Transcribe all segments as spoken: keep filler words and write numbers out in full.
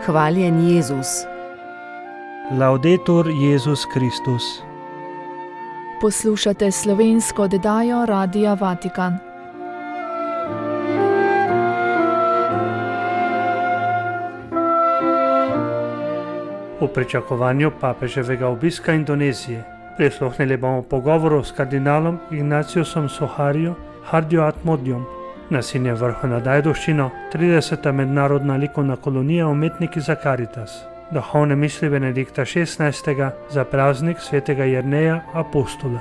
Hvaljen Jezus. Laudetur Jezus Kristus. Poslušate slovensko oddajo Radia Vatikan. V pričakovanju papeževega obiska Indonezije prisluhnili bomo pogovoru s kardinalom Ignatiusom Soharijo Hardjo Atmodjom. Nasilje vrhu nad Ajdovščino, trideseta mednarodna likovna kolonija Umetniki za Karitas, duhovne misli Benedikta šestnajstega za praznik svetega Jerneja Apostola.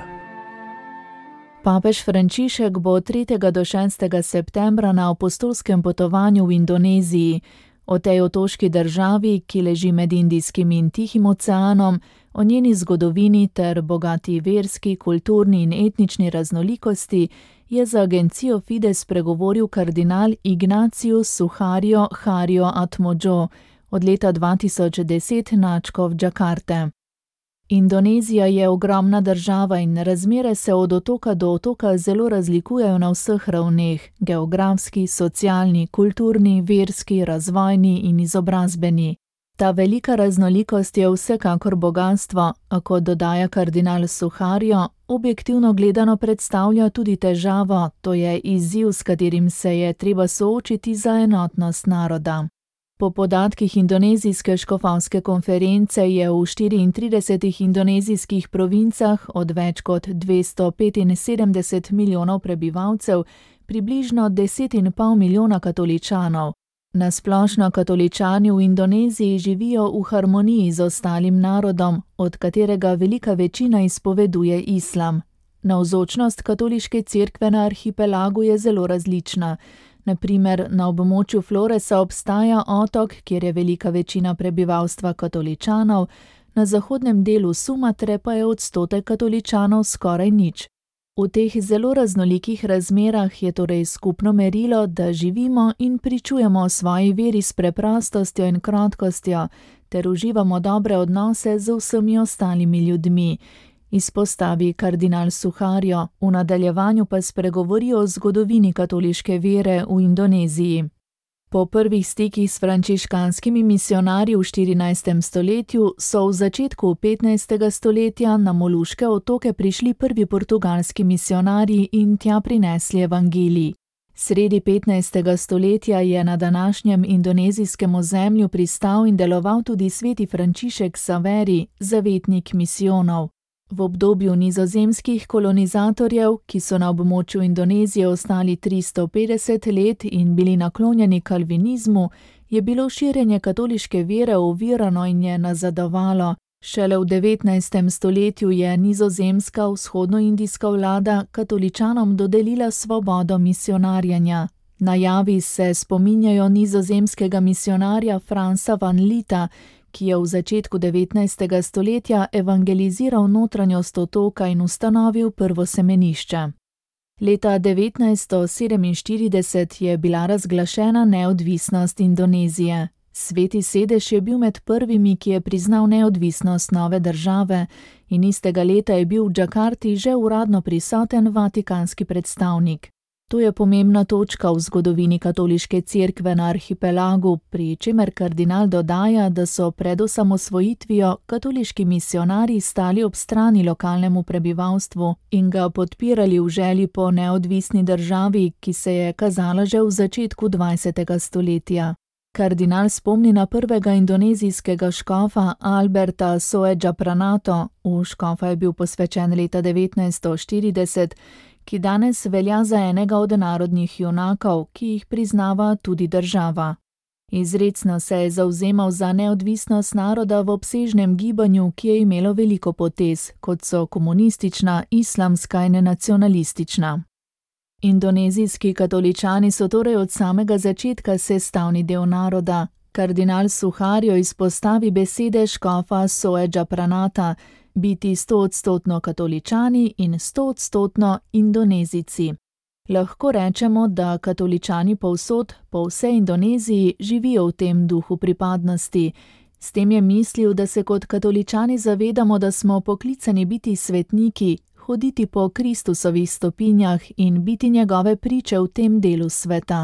Papež Frančišek bo tretjega do šestega septembra na apostolskem potovanju v Indoneziji. O tej otoški državi, ki leži med Indijskim in Tihim oceanom, o njeni zgodovini ter bogati verski, kulturni in etnični raznolikosti, je za agencijo Fides spregovoril kardinal Ignatius Suharjo Hardjo Atmodjo, od leta dva tisoč deset nadškof Džakarte. Indonezija je ogromna država in razmere se od otoka do otoka zelo razlikujejo na vseh ravneh, geografski, socialni, kulturni, verski, razvojni in izobrazbeni. Ta velika raznolikost je vsekakor bogastvo, a kot dodaja kardinal Suharjo, objektivno gledano predstavlja tudi težavo, to je izziv, s katerim se je treba soočiti za enotnost naroda. Po podatkih indonezijske škofovske konference je v štiriintridesetih indonezijskih provincah od več kot dvesto petinsedemdeset milijonov prebivalcev približno deset in pol milijona katoličanov. Na splošno katoličani v Indoneziji živijo v harmoniji z ostalim narodom, od katerega velika večina izpoveduje islam. Navzočnost katoliške cerkve na arhipelagu je zelo različna. Na primer, na območju Floresa obstaja otok, kjer je velika večina prebivalstva katoličanov, na zahodnem delu Sumatre pa je odstotek katoličanov skoraj nič. V teh zelo raznolikih razmerah je torej skupno merilo, da živimo in pričujemo o svoji veri s preprostostjo in krotkostjo, ter uživamo dobre odnose z vsemi ostalimi ljudmi, izpostavi kardinal Suharjo, v nadaljevanju pa spregovori o zgodovini katoliške vere v Indoneziji. Po prvih stikih s frančiškanskimi misijonarji v štirinajstem stoletju so v začetku petnajstega stoletja na Moluške otoke prišli prvi portugalski misijonarji in tja prinesli evangelij. Sredi petnajstega stoletja je na današnjem indonezijskem ozemlju pristal in deloval tudi sveti Frančišek Saveri, zavetnik misijonov. V obdobju nizozemskih kolonizatorjev, ki so na območju Indonezije ostali tristo petdeset let in bili naklonjeni kalvinizmu, je bilo širjenje katoliške vere ovirano in je nazadovalo. Šele v devetnajstem stoletju je nizozemska vzhodnoindijska vlada katoličanom dodelila svobodo misijonarjenja. Na javi se spominjajo nizozemskega misijonarja Franca van Lita, ki je v začetku devetnajstega stoletja evangeliziral notranjost otoka in ustanovil prvo semenišče. Leta devetnajststo sedeminštirideset je bila razglašena neodvisnost Indonezije. Sveti sedež je bil med prvimi, ki je priznal neodvisnost nove države, in istega leta je bil v Džakarti že uradno prisoten vatikanski predstavnik. To je pomembna točka v zgodovini katoliške cerkve na arhipelagu, pri čemer kardinal dodaja, da so pred osamosvojitvijo katoliški misijonarji stali ob strani lokalnemu prebivalstvu in ga podpirali v želji po neodvisni državi, ki se je kazala že v začetku dvajsetega stoletja. Kardinal spomni na prvega indonezijskega škofa Alberta Soedja Pranato, v škofa je bil posvečen leta devetnajststo štirideset, ki danes velja za enega od narodnih junakov, ki jih priznava tudi država. Izrecno se je zavzemal za neodvisnost naroda v obsežnem gibanju, ki je imelo veliko potez, kot so komunistična, islamska in nacionalistična. Indonezijski katoličani so torej od samega začetka sestavni del naroda. Kardinal Suharjo izpostavi besede škofa Soedja Pranata, biti stoodstotno katoličani in stoodstotno Indonezijci. Lahko rečemo, da katoličani povsod, po vsej Indoneziji, živijo v tem duhu pripadnosti. S tem je mislil, da se kot katoličani zavedamo, da smo poklicani biti svetniki, hoditi po Kristusovih stopinjah in biti njegove priče v tem delu sveta.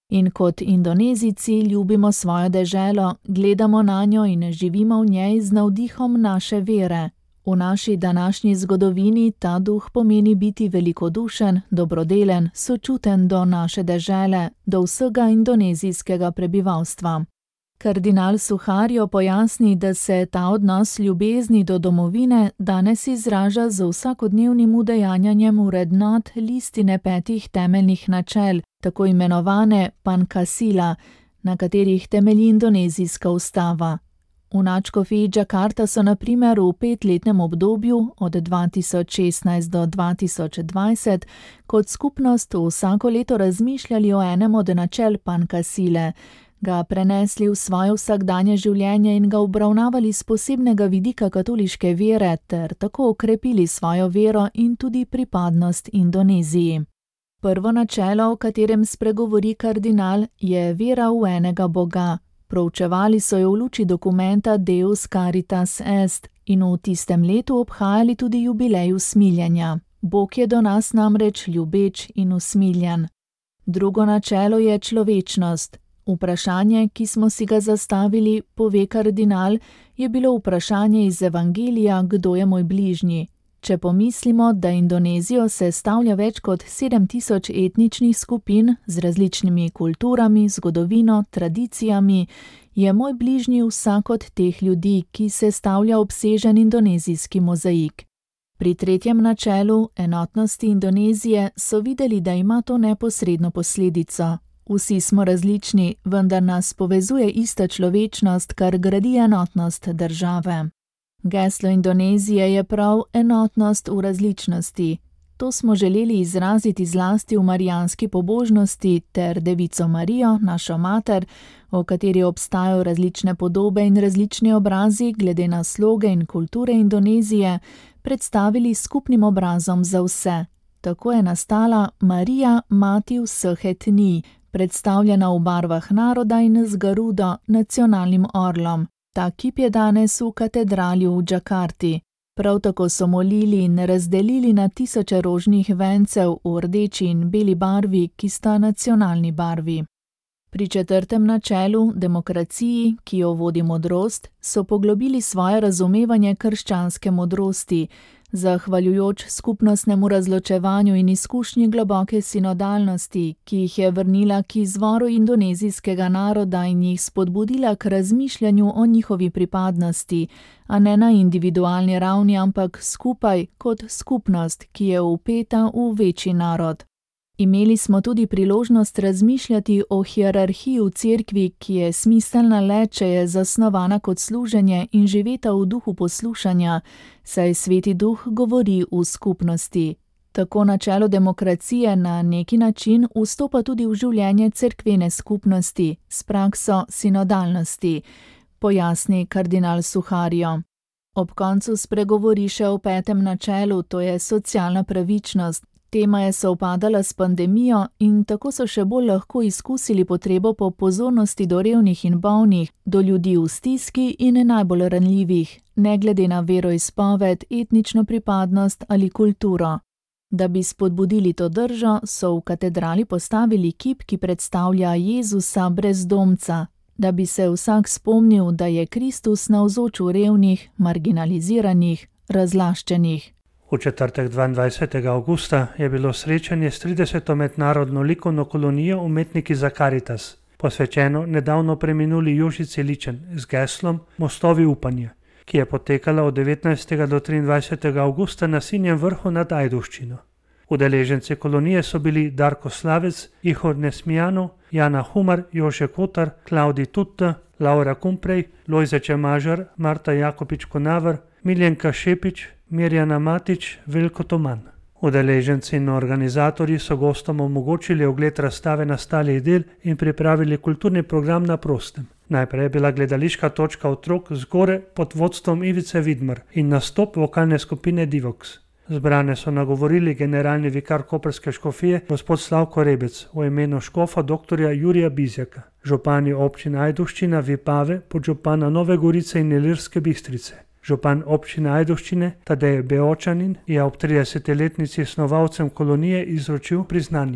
In kot Indonezijci ljubimo svojo deželo, gledamo na njo in živimo v njej z navdihom naše vere. V naši današnji zgodovini ta duh pomeni biti velikodušen, dobrodelen, sočuten do naše dežele, do vsega indonezijskega prebivalstva. Kardinal Suharjo pojasni, da se ta odnos ljubezni do domovine danes izraža z vsakodnevnim udejanjanjem vrednot listine petih temeljnih načel, tako imenovane Pancasila, na katerih temelji indonezijska ustava. V nadškofiji Džakarta so na primer v petletnem obdobju od dva tisoč šestnajst do dva tisoč dvajset kot skupnost vsako leto razmišljali o enem od načel Pancasile, ga prenesli v svoje vsakdanje življenje in ga obravnavali z posebnega vidika katoliške vere ter tako okrepili svojo vero in tudi pripadnost Indoneziji. Prvo načelo, o katerem spregovori kardinal, je vera v enega Boga. Proučevali so jo v luči dokumenta Deus Caritas Est in v tistem letu obhajali tudi jubilej usmiljenja. Bog je do nas namreč ljubeč in usmiljen. Drugo načelo je človečnost. Vprašanje, ki smo si ga zastavili, pove kardinal, je bilo vprašanje iz Evangelija, kdo je moj bližnji. Če pomislimo, da Indonezijo sestavlja več kot sedem tisoč etničnih skupin z različnimi kulturami, zgodovino, tradicijami, je moj bližnji vsak od teh ljudi, ki sestavlja obsežen indonezijski mozaik. Pri tretjem načelu, enotnosti Indonezije, so videli, da ima to neposredno posledico. Vsi smo različni, vendar nas povezuje ista človečnost, kar gradi enotnost države. Geslo Indonezije je prav enotnost v različnosti. To smo želeli izraziti zlasti v marijanski pobožnosti ter Devico Marijo, našo mater, o kateri obstajajo različne podobe in različni obrazi glede na sloge in kulture Indonezije, predstavili skupnim obrazom za vse. Tako je nastala Marija, mati vseh etnij, predstavljena v barvah naroda in z Garudo, nacionalnim orlom. Ta kip je danes v katedrali v Džakarti. Prav tako so molili in razdelili na tisoče rožnih vencev v rdeči in beli barvi, ki sta nacionalni barvi. Pri četrtem načelu, demokraciji, ki jo vodi modrost, so poglobili svoje razumevanje krščanske modrosti, zahvaljujoč skupnostnemu razločevanju in izkušnji globoke sinodalnosti, ki jih je vrnila k izvoru indonezijskega naroda in jih spodbudila k razmišljanju o njihovi pripadnosti, a ne na individualni ravni, ampak skupaj kot skupnost, ki je vpeta v večji narod. Imeli smo tudi priložnost razmišljati o hierarhiji v cerkvi, ki je smiselna le, če je zasnovana kot služenje in živeta v duhu poslušanja, saj Sveti Duh govori v skupnosti. Tako načelo demokracije na neki način vstopa tudi v življenje cerkvene skupnosti s prakso sinodalnosti, pojasni kardinal Suharjo. Ob koncu spregovori še o petem načelu, to je socialna pravičnost. Tema je sovpadala s pandemijo in tako so še bolj lahko izkusili potrebo po pozornosti do revnih in bolnih, do ljudi v stiski in najbolj ranljivih, ne glede na veroizpoved, etnično pripadnost ali kulturo. Da bi spodbudili to držo, so v katedrali postavili kip, ki predstavlja Jezusa brezdomca, da bi se vsak spomnil, da je Kristus navzoč v revnih, marginaliziranih, razlaščenih. V četrtek dvaindvajsetega avgusta je bilo srečanje s trideseto mednarodno likovno kolonijo Umetniki za Caritas, posvečeno nedavno preminuli Jožici Ličen z geslom Mostovi upanja, ki je potekala od devetnajstega do triindvajsetega avgusta na Sinjem vrhu nad Ajdovščino. Udeleženci kolonije so bili Darko Slavec, Ihor Nesmijanov, Jana Humar, Jože Kotar, Klaudi Tutta, Laura Kumprej, Lojze Čemažar, Marta Jakopič-Konavar, Miljenka Šepič, Mirjana Matič, Veljko Toman. Udeleženci in organizatorji so gostom omogočili ogled razstave nastalih del in pripravili kulturni program na prostem. Najprej je bila gledališka točka otrok zgore pod vodstvom Ivice Vidmar in nastop vokalne skupine Divox. Zbrane so nagovorili generalni vikar koprske škofije gospod Slavko Rebec v imenu škofa doktorja Jurija Bizjaka, župani občine Ajdovščina, Vipave, podžupana Nove Gorice in Ilirske Bistrice. Župan občine Ajdovščine Tadej Beočanin je ob tridesetletnici snovalcem kolonije izročil priznanje.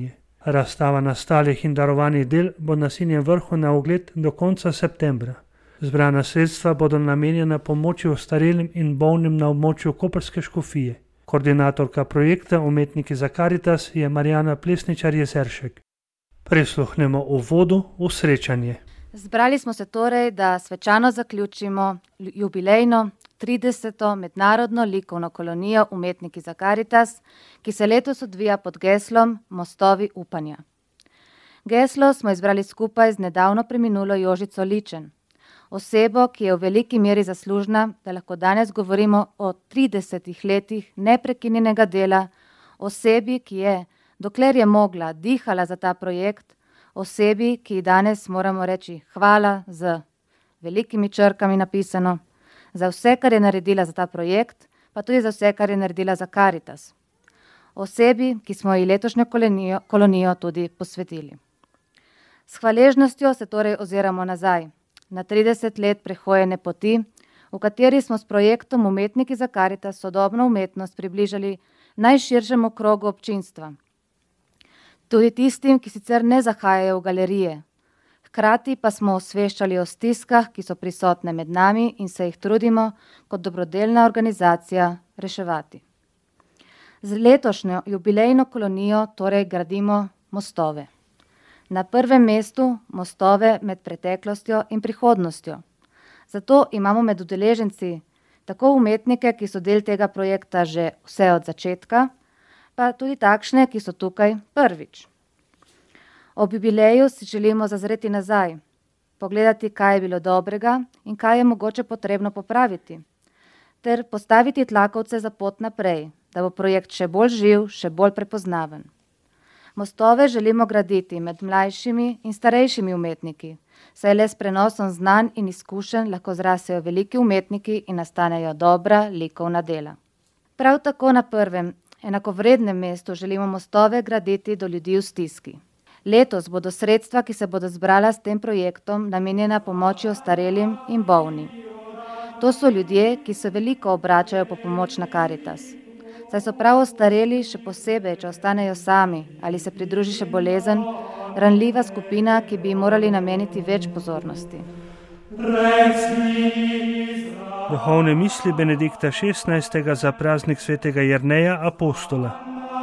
Razstava nastalih in darovanih del bo na Sinjem vrhu na ogled do konca septembra. Zbrana sredstva bodo namenjena pomoči ostarelim in bolnim na območju koprske škofije. Koordinatorka projekta Umetniki za Karitas je Marjana Plesničar-Jezeršek. Prisluhnemo uvodu v srečanje. Zbrali smo se torej, da svečano zaključimo jubilejno trideseto mednarodno likovno kolonijo Umetniki za Karitas, ki se letos odvija pod geslom Mostovi upanja. Geslo smo izbrali skupaj z nedavno preminulo Jožico Ličen, osebo, ki je v veliki meri zaslužna, da lahko danes govorimo o tridesetih letih neprekinjenega dela, osebi, ki je, dokler je mogla, dihala za ta projekt, osebi, ki danes moramo reči hvala z velikimi črkami napisano, za vse, kar je naredila za ta projekt, pa tudi za vse, kar je naredila za Karitas. Osebi, ki smo ji letošnjo kolonijo, kolonijo tudi posvetili. S hvaležnostjo se torej oziramo nazaj, na trideset let prehojene poti, v kateri smo s projektom Umetniki za Karitas sodobno umetnost približali najširšemu krogu občinstva. Tudi tistim, ki sicer ne zahajajo v galerije. Hkrati pa smo osveščali o stiskah, ki so prisotne med nami in se jih trudimo kot dobrodelna organizacija reševati. Z letošnjo jubilejno kolonijo torej gradimo mostove. Na prvem mestu mostove med preteklostjo in prihodnostjo. Zato imamo med udeleženci tako umetnike, ki so del tega projekta že vse od začetka, pa tudi takšne, ki so tukaj prvič. Ob jubileju si želimo zazreti nazaj, pogledati, kaj je bilo dobrega in kaj je mogoče potrebno popraviti, ter postaviti tlakovce za pot naprej, da bo projekt še bolj živ, še bolj prepoznaven. Mostove želimo graditi med mlajšimi in starejšimi umetniki, saj le s prenosom znanj in izkušenj lahko zrasejo veliki umetniki in nastanejo dobra likovna dela. Prav tako na prvem, enakovrednem mestu želimo mostove graditi do ljudi v stiski. Letos bodo sredstva, ki se bodo zbrala s tem projektom, namenjena pomoči ostarelim in bolnim. To so ljudje, ki se veliko obračajo po pomoč na Karitas. Saj so prav ostareli, še posebej, če ostanejo sami ali se pridruži še bolezen, ranljiva skupina, ki bi jim morali nameniti več pozornosti. Duhovne misli Benedikta šestnajstega za praznik svetega Jerneja apostola.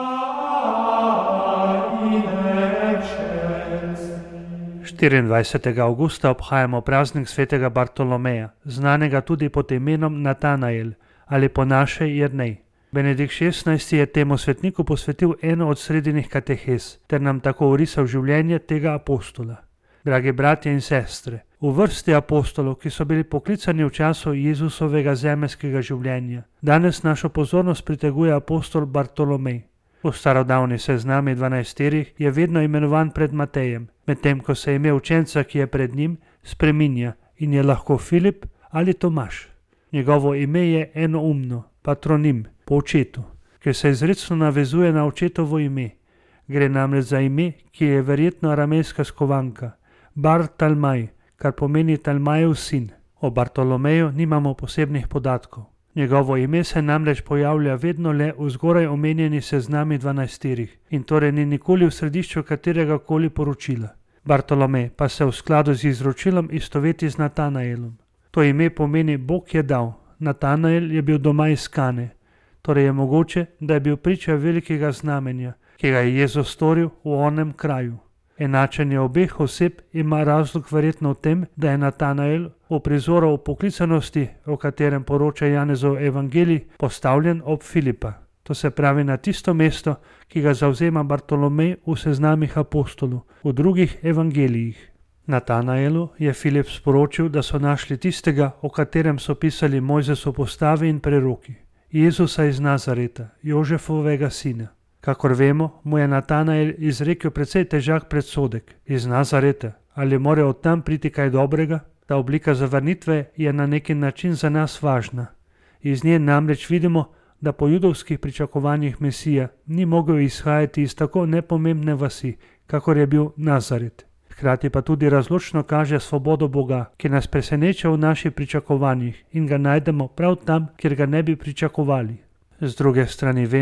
štiriindvajsetega avgusta obhajamo praznik svetega Bartolomeja, znanega tudi pod imenom Natanael ali po naše Jernej. Benedikt šestnajsti je temu svetniku posvetil eno od sredinih katehes, ter nam tako orisal življenje tega apostola. Dragi bratje in sestre, v vrsti apostolov, ki so bili poklicani v času Jezusovega zemeljskega življenja, danes našo pozornost priteguje apostol Bartolomej. V starodavni seznami dvanajsterih je vedno imenovan pred Matejem, medtem ko se ime učenca, ki je pred njim, spreminja in je lahko Filip ali Tomaž. Njegovo ime je enoumno, patronim, po očetu, ki se izrecno navezuje na očetovo ime. Gre namreč za ime, ki je verjetno aramejska skovanka, Bar Talmaj, kar pomeni Talmajev sin. O Bartolomeju nimamo posebnih podatkov. Njegovo ime se namreč pojavlja vedno le v zgoraj omenjeni seznami dvanajsterih in torej ni nikoli v središču katerega koli poročila. Bartolomej pa se v skladu z izročilom istoveti z Natanaelom. To ime pomeni Bog je dal, Natanael je bil doma iz Kane, torej je mogoče, da je bil priča velikega znamenja, ki ga je Jezus storil v onem kraju. Enačenje obeh oseb ima razlog verjetno v tem, da je Natanael v prizoru o poklicanosti, o katerem poroča Janezov evangelij, postavljen ob Filipa. To se pravi na tisto mesto, ki ga zavzema Bartolomej v seznamih apostolov, v drugih evangelijih. Natanaelu je Filip sporočil, da so našli tistega, o katerem so pisali Mojzesov postavi in preroki, Jezusa iz Nazareta, Jožefovega sina. Kakor vemo, mu je Natanael izrekel precej težak predsodek. Iz Nazareta, ali more od tam priti kaj dobrega? Ta oblika zavrnitve je na neki način za nas važna. Iz nje namreč vidimo, da po judovskih pričakovanjih Mesija ni mogel izhajati iz tako nepomembne vasi, kakor je bil Nazaret. Hkrati pa tudi razločno kaže svobodo Boga, ki nas preseneča v naših pričakovanjih in ga najdemo prav tam, kjer ga ne bi pričakovali. Z druge strani vemo,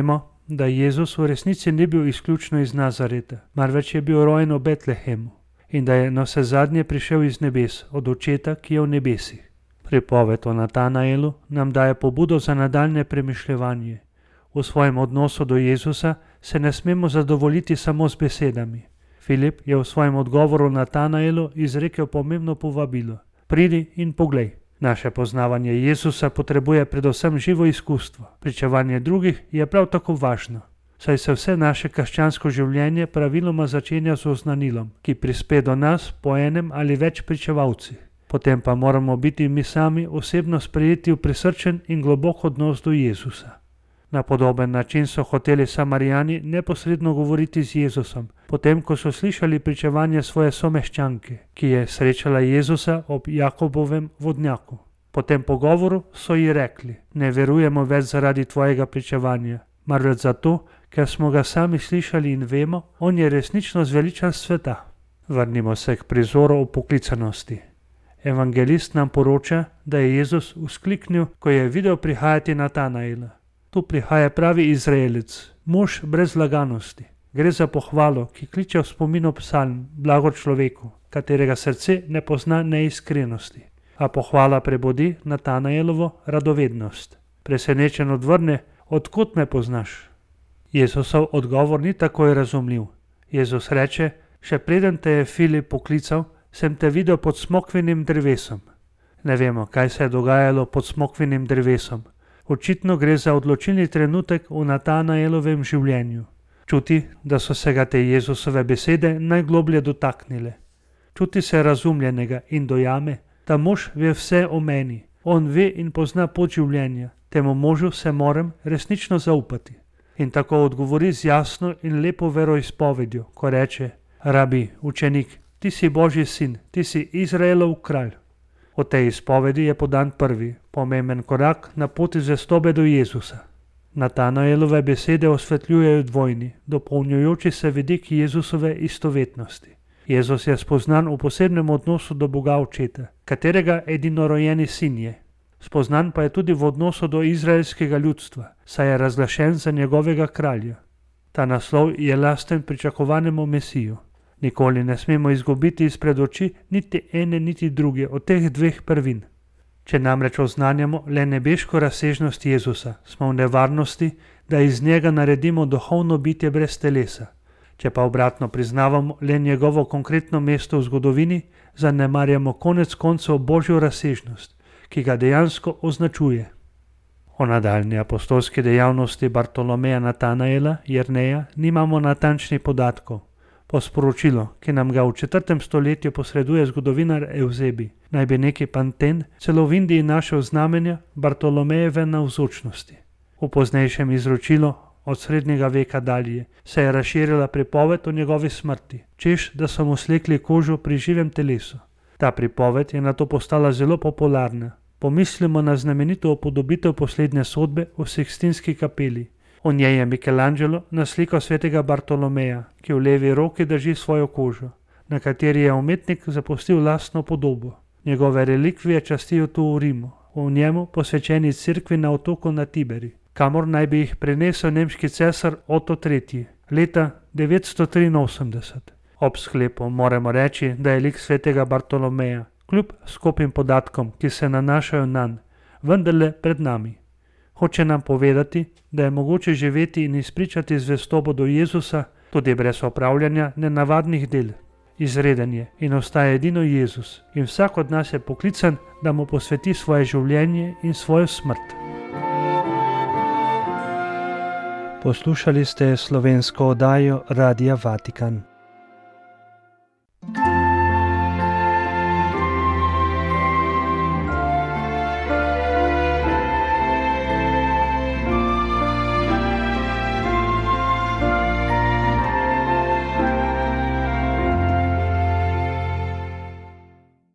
da Jezus v resnici ni bil izključno iz Nazareta, marveč je bil rojen v Betlehemu in da je navsezadnje prišel iz nebes, od Očeta, ki je v nebesih. Pripoved o Natanaelu nam daje pobudo za nadaljne premišljevanje. V svojem odnosu do Jezusa se ne smemo zadovoljiti samo z besedami. Filip je v svojem odgovoru Natanaelu izrekel pomembno povabilo: pridi in poglej. Naše poznavanje Jezusa potrebuje predvsem živo izkustvo. Pričevanje drugih je prav tako važno, saj se vse naše krščansko življenje praviloma začenja z oznanilom, ki prispe do nas po enem ali več pričevalcih. Potem pa moramo biti mi sami osebno sprejeti v prisrčen in globok odnos do Jezusa. Na podoben način so hoteli Samarijani neposredno govoriti z Jezusom, potem ko so slišali pričevanje svoje someščanke, ki je srečala Jezusa ob Jakobovem vodnjaku. Po tem pogovoru so ji rekli: ne verujemo več zaradi tvojega pričevanja, marveč zato, ker smo ga sami slišali in vemo, on je resnično zveličan sveta. Vrnimo se k prizoru o poklicanosti. Evangelist nam poroča, da je Jezus vzkliknil, ko je videl prihajati Natanaela. Tu prihaja pravi Izraelec, mož brez laganosti. Gre za pohvalo, ki kliče v spominu psalm, blago človeku, katerega srce ne pozna neiskrenosti. A pohvala prebudi Natanaelovo radovednost. Presenečen odvrne: odkot me poznaš? Jezusov odgovor ni takoj razumljiv. Jezus reče: še preden te je Filip poklical, sem te videl pod smokvinim drevesom. Ne vemo, kaj se je dogajalo pod smokvinim drevesom. Očitno gre za odločilni trenutek v Natanaelovem življenju. Čuti, da so se ga te Jezusove besede najgloblje dotaknile. Čuti se razumljenega in dojame, da mož ve vse o meni. On ve in pozna pot življenja. Temu možu se moram resnično zaupati. In tako odgovori z jasno in lepo veroizpovedjo, ko reče: rabi, učenik, ti si Božji sin, ti si Izraelov kralj. V tej izpovedi je podan prvi, pomemben korak na poti zvestobe do Jezusa. Natanaelove besede osvetljujejo dvojni, dopolnjujoči se vidik Jezusove istovetnosti. Jezus je spoznan v posebnem odnosu do Boga Očeta, katerega edinorojeni sin je. Spoznan pa je tudi v odnosu do izraelskega ljudstva, saj je razglašen za njegovega kralja. Ta naslov je lasten pričakovanemu Mesiju. Nikoli ne smemo izgubiti izpred oči niti ene niti druge od teh dveh prvin. Če namreč oznanjamo le nebeško razsežnost Jezusa, smo v nevarnosti, da iz njega naredimo duhovno bitje brez telesa. Če pa obratno priznavamo le njegovo konkretno mesto v zgodovini, zanemarjamo konec koncev Božjo razsežnost, ki ga dejansko označuje. O nadaljni apostolski dejavnosti Bartolomeja Natanaela, Jerneja, nimamo natančnih podatkov. Po sporočilu, ki nam ga v četrtem stoletju posreduje zgodovinar Evzebi, naj bi neki Panten celo v Indiji našel znamenja Bartolomejeve navzočnosti. V poznejšem izročilu od srednjega veka dalje se je razširila pripoved o njegovi smrti, češ da so mu slekli kožo pri živem telesu. Ta pripoved je nato postala zelo popularna. Pomislimo na znamenito upodobitev poslednje sodbe v Sikstinski kapeli. V njej je Michelangelo naslikal svetega Bartolomeja, ki v levi roki drži svojo kožo, na kateri je umetnik zapustil lastno podobo. Njegove relikvije častijo tu v Rimu, v njemu posvečeni cerkvi na otoku na Tiberi, kamor naj bi jih prenesel nemški cesar Oto tretji leta devetsto triinosemdeset. Ob sklepu moramo reči, da je lik svetega Bartolomeja, kljub skopim podatkom, ki se nanašajo nanj, vendarle pred nami. Hoče nam povedati, da je mogoče živeti in izpričati zvestobo do Jezusa tudi brez opravljanja nenavadnih del. Izreden je in ostaja edino Jezus in vsak od nas je poklican, da mu posveti svoje življenje in svojo smrt. Poslušali ste slovensko oddajo Radia Vatikan.